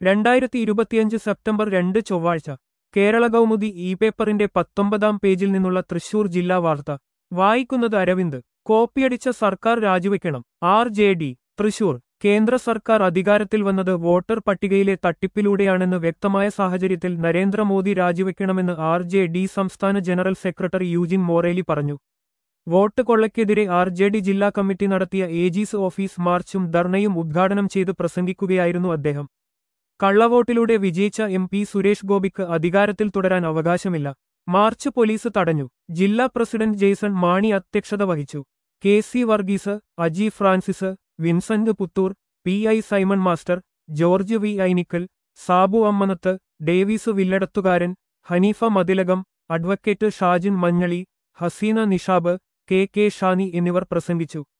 2025 September 2 ചൊവ്വാഴ്ച Kerala Kaumudi E പേപ്പറിന്റെ 19-ാം പേജിൽ നിന്നുള്ള തൃശൂർ ജില്ലാ വാർത്ത വായിക്കുന്നത് അരവിന്ദ്. കോപ്പിയടിച്ച സർക്കാർ രാജിവെക്കണം. RJD തൃശൂർ. കേന്ദ്ര സർക്കാർ അധികാരത്തിൽ വന്നത് വോട്ടർ പട്ടികയിലെ തട്ടിപ്പിലൂടെയാണെന്ന് വ്യക്തമായ സാഹചര്യത്തിൽ നരേന്ദ്രമോദി രാജിവെക്കണമെന്ന് RJD സംസ്ഥാന ജനറൽ സെക്രട്ടറി യൂജിൻ മൊറേലി പറഞ്ഞു. വോട്ട് കൊള്ളയ്ക്കെതിരെ RJD ജില്ലാ കമ്മിറ്റി നടത്തിയ ഏജീസ് ഓഫീസ് മാർച്ചും ധർണയും ഉദ്ഘാടനം ചെയ്ത് പ്രസംഗിക്കുകയായിരുന്നു അദ്ദേഹം. കള്ളവോട്ടിലൂടെ വിജയിച്ച MP സുരേഷ് ഗോപിക്ക് അധികാരത്തിൽ തുടരാൻ അവകാശമില്ല. മാർച്ച് പോലീസ് തടഞ്ഞു. ജില്ലാ പ്രസിഡന്റ് ജെയ്സൺ മാണി അധ്യക്ഷത വഹിച്ചു. KC Varghese, Aji Francis, Vincent Puthur, PI Simon master, George V Ainikkal, Sabu Ammanath, Davis Villadathukaran, Haneefa Mathilakam, advocate Shajin Manjali, Haseena Nishab, KK Shani എന്നിവർ പ്രസംഗിച്ചു.